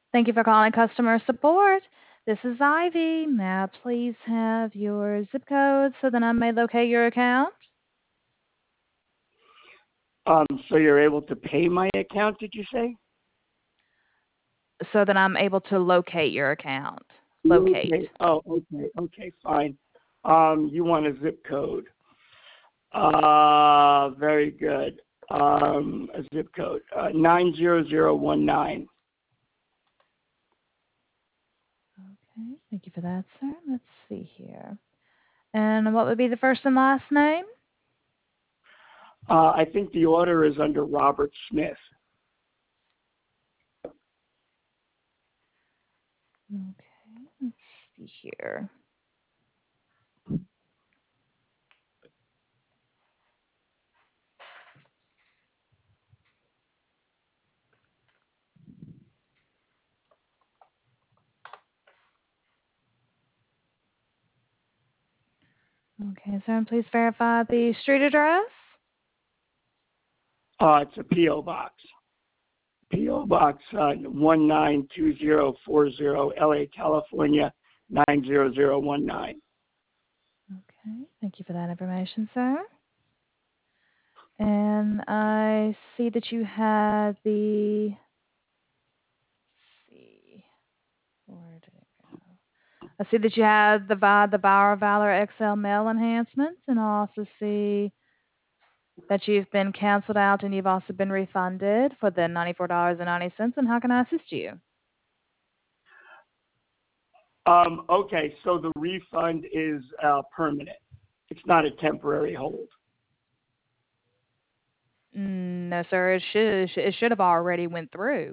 Thank you for calling customer support. This is Ivy. May I please have your zip code so that I may locate your account? So you're able to pay my account, did you say? So that I'm able to locate your account. Okay. Locate. Oh, okay, fine. You want a zip code. Very good. A zip code, 90019. Okay, thank you for that, sir. Let's see here. And what would be the first and last name? I think the order is under Robert Smith. Okay, let's see here. Okay, sir, and please verify the street address. It's a P.O. Box. P.O. Box 192040, LA, California, 90019. Okay, thank you for that information, sir. And I see that you had the, let's see, where did it go? I see that you had the Bauer Valor XL mail enhancements, and I also see that you've been canceled out and you've also been refunded for the $94.90. And how can I assist you? Okay, so the refund is permanent. It's not a temporary hold. No, sir. It should have already went through.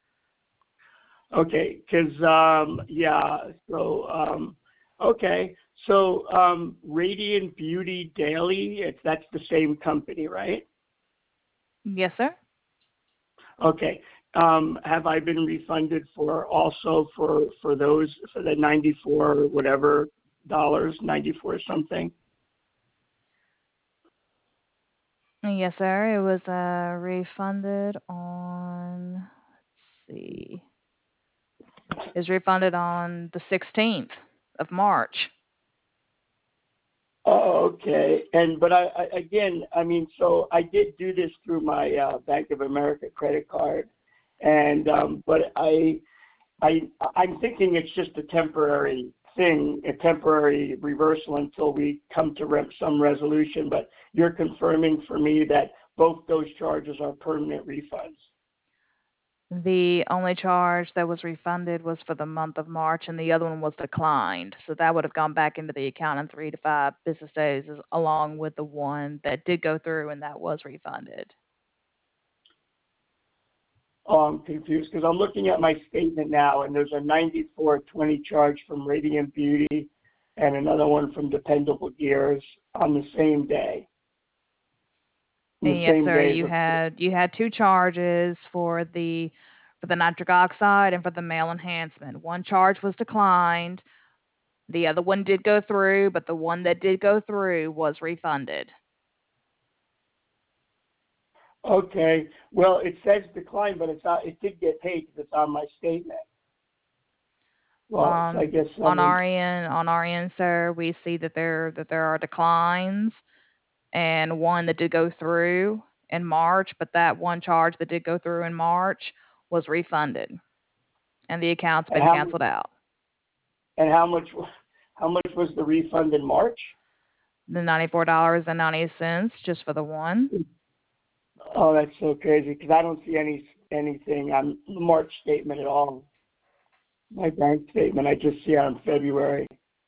Okay, because yeah, so okay, so Radiant Beauty Daily, that's the same company, right? Yes, sir. Okay, have I been refunded for also for those for the 94 whatever dollars, 94 something? Yes, sir. It was refunded on. Let's see. It was refunded on the 16th of March. Oh, okay. But I again, I mean, so I did do this through my Bank of America credit card, and but I'm thinking it's just a temporary thing, a temporary reversal until we come to some resolution. But you're confirming for me that both those charges are permanent refunds. The only charge that was refunded was for the month of March, and the other one was declined. So that would have gone back into the account in 3 to 5 business days, along with the one that did go through and that was refunded. Oh, I'm confused because I'm looking at my statement now, and there's a 94.20 charge from Radiant Beauty, and another one from Dependable Gears on the same day. On the Yes, same sir. day. You had 2 charges for the nitric oxide and for the male enhancement. One charge was declined. The other one did go through, but the one that did go through was refunded. Okay. Well, it says decline, but it did get paid because it's on my statement. Well, so I On guess on someone. our end, sir, we see that there are declines and one that did go through in March, but that one charge that did go through in March was refunded, and the account's And been how canceled out. and how much was the refund in March? The $94.90 just for the one. Oh, that's so crazy because I don't see anything on the March statement at all. My bank statement, I just see it on February.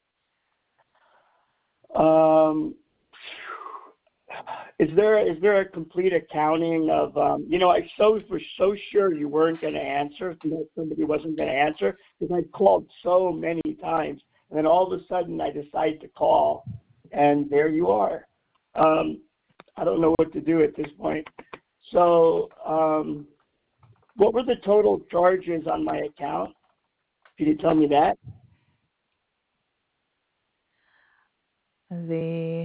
Um, is there a complete accounting of was so sure you weren't going to answer, that somebody wasn't going to answer because I called so many times, and then all of a sudden I decide to call, and there you are. I don't know what to do at this point. So, what were the total charges on my account? Can you tell me that? The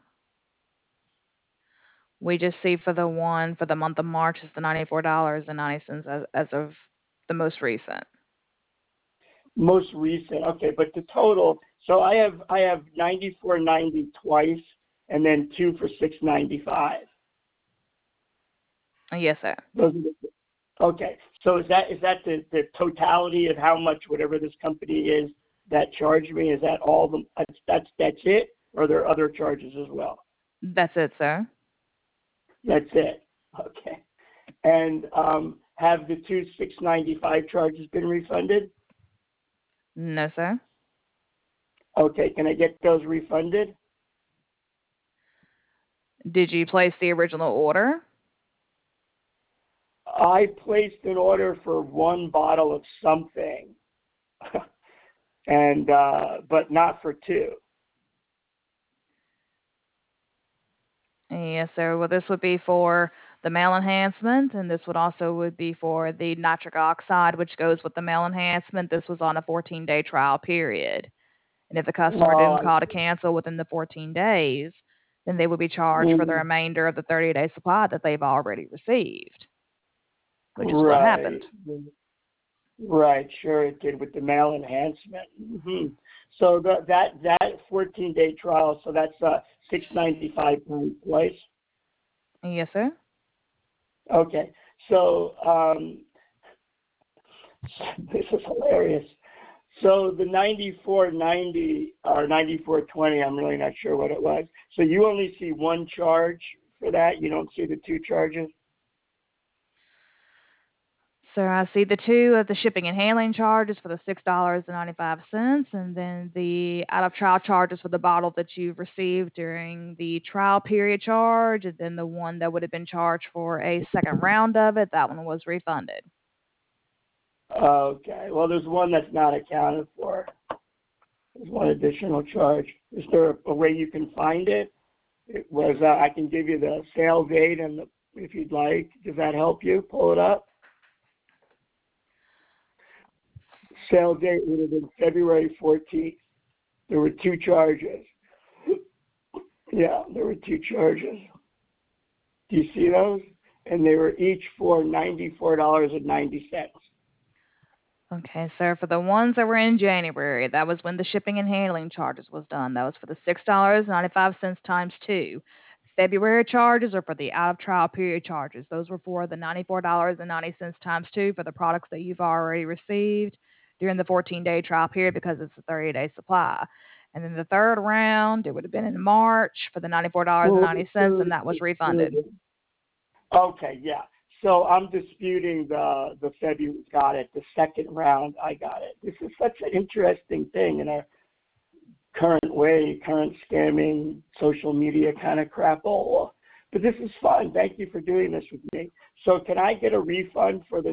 We just see for the month of March is the $94.90 as of the most recent. Most recent. Okay, but the total. So I have 94.90 twice, and then two for 6.95. Yes, sir. Those are okay. So is that the totality of how much whatever this company is that charged me? Is that all the that's it? Or are there other charges as well? That's it, sir. That's it. Okay. And have the two 6.95 charges been refunded? No, sir. Okay. Can I get those refunded? Did you place the original order? I placed an order for one bottle of something, and but not for two. Yes, sir. Well, this would be for the male enhancement, and this would be for the nitric oxide, which goes with the male enhancement. This was on a 14-day trial period. And if the customer didn't Uh, call to cancel within the 14 days, then they would be charged for the remainder of the 30-day supply that they've already received, which is what right. happened. Right. Sure, it did with the male enhancement. So that 14-day trial. So that's 6.95 per place. Yes, sir. Okay. So this is hilarious. So the 94.90 or 94.20, I'm really not sure what it was. So you only see one charge for that. You don't see the two charges. So I see the two of the shipping and handling charges for the $6.95, and then the out of trial charges for the bottle that you've received during the trial period charge, and then the one that would have been charged for a second round of it, that one was refunded. Okay. Well, there's one that's not accounted for. There's one additional charge. Is there a way you can find it? It was I can give you the sale date and if you'd like. Does that help you? Pull it up. Sale date would have been February 14th. There were two charges. Yeah, there were two charges. Do you see those? And they were each for $94.90. Okay, sir, for the ones that were in January, that was when the shipping and handling charges was done. That was for the $6.95 times two. February charges are for the out of trial period charges. Those were for the $94.90 times two for the products that you've already received during the 14-day trial period because it's a 30-day supply. And then the third round, it would have been in March for the $94.90, and that was refunded. Okay, yeah. So I'm disputing the February. Got it. The second round, I got it. This is such an interesting thing in our current scamming, social media kind of crap. Oh, but this is fun. Thank you for doing this with me. So can I get a refund for the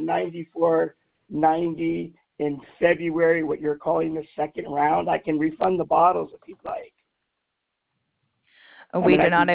94.90 in February? What you're calling the second round? I can refund the bottles if you'd like. We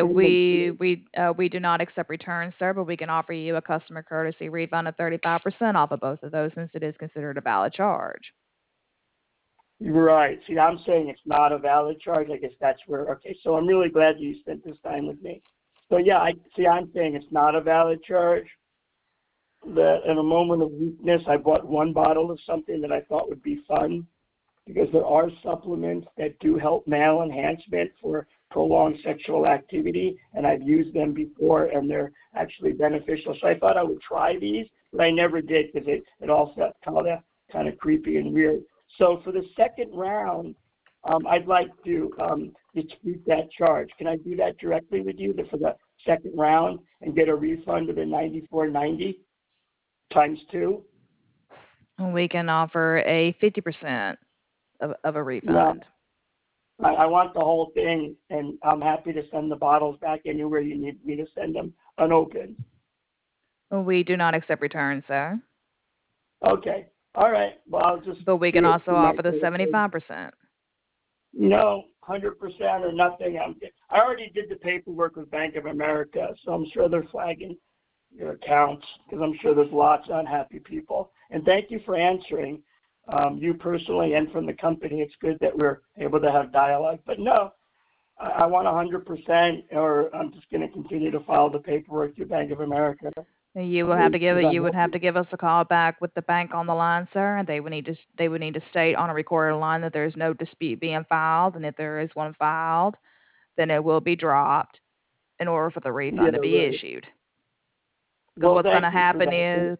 do not accept returns, sir, but we can offer you a customer courtesy refund of 35% off of both of those since it is considered a valid charge. Right. See, I'm saying it's not a valid charge. I guess that's where. Okay. So I'm really glad you spent this time with me. So yeah, I'm saying it's not a valid charge. That in a moment of weakness, I bought one bottle of something that I thought would be fun, because there are supplements that do help male enhancement for prolonged sexual activity, and I've used them before, and they're actually beneficial. So I thought I would try these, but I never did because it all felt kind of creepy and weird. So for the second round, I'd like to dispute that charge. Can I do that directly with you for the second round and get a refund of the $94.90 times two? We can offer a 50% of a refund. No, I want the whole thing, and I'm happy to send the bottles back anywhere you need me to send them unopened. We do not accept returns, sir. Okay. All right. Well, I'll just. But we can also offer the 75%. No, 100% or nothing. I already did the paperwork with Bank of America, so I'm sure they're flagging your accounts because I'm sure there's lots of unhappy people. And thank you for answering. You personally and from the company, it's good that we're able to have dialogue. But no, I want 100%, or I'm just going to continue to file the paperwork through Bank of America. You will have to give Because it. I'm You would have hoping. to give us a call back with the bank on the line, sir, and they would need to state on a recorded line that there is no dispute being filed, and if there is one filed, then it will be dropped in order for the Yeah, refund to be right. issued. Because Well, what's going to thank you for happen that. is,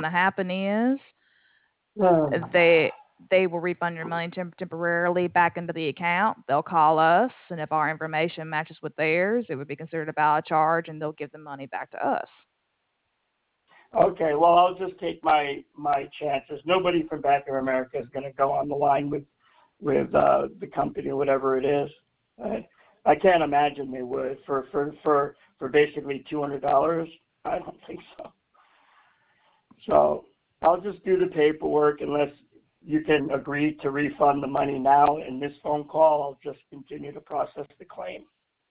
Uh, they they will refund your money temporarily back into the account. They'll call us, and if our information matches with theirs, it would be considered a valid charge, and they'll give the money back to us. okay, well, I'll just take my chances. Nobody from Bank of America is going to go on the line with the company or whatever it is. I can't imagine they would for basically $200. I don't think so. So I'll just do the paperwork unless you can agree to refund the money now. In this phone call, I'll just continue to process the claim.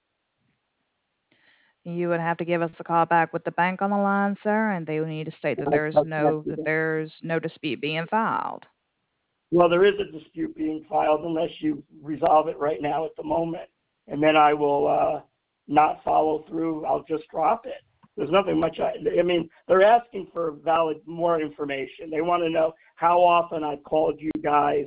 You would have to give us a call back with the bank on the line, sir, and they would need to state that I can't do that. there's no dispute being filed. Well, there is a dispute being filed unless you resolve it right now at the moment, and then I will not follow through. I'll just drop it. There's nothing much. I mean, they're asking for more information. They want to know how often I've called you guys.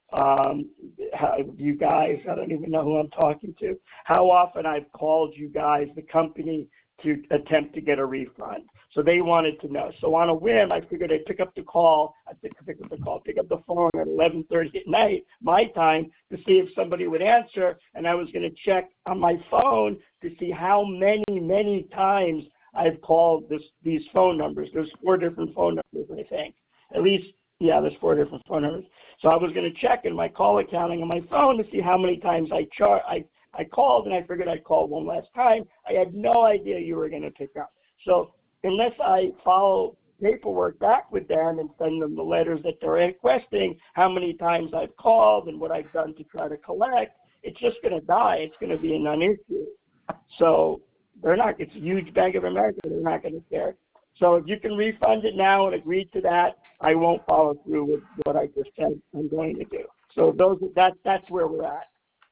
I don't even know who I'm talking to. How often I've called you guys, the company, to attempt to get a refund. So they wanted to know. So on a whim, I figured I'd pick up the phone at 11:30 at night, my time, to see if somebody would answer. And I was going to check on my phone to see how many times I've called these phone numbers. There's 4 different phone numbers, I think. At least, yeah, there's 4 different phone numbers. So I was going to check in my call accounting on my phone to see how many times I called, and I figured I'd call one last time. I had no idea you were going to pick up. So unless I follow paperwork back with them and send them the letters that they're requesting, how many times I've called and what I've done to try to collect, it's just going to die. It's going to be a non-issue. So it's a huge Bank of America. They're not going to care. So if you can refund it now and agree to that, I won't follow through with what I just said I'm going to do. So that's where we're at.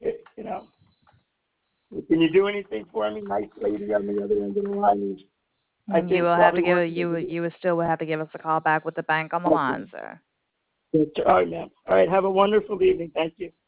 Can you do anything for me, nice lady on the other end of the line? I You think will have to probably give working with you would still have to give us a call back with the bank on the Okay. line, sir. All right, ma'am. All right. Have a wonderful evening. Thank you.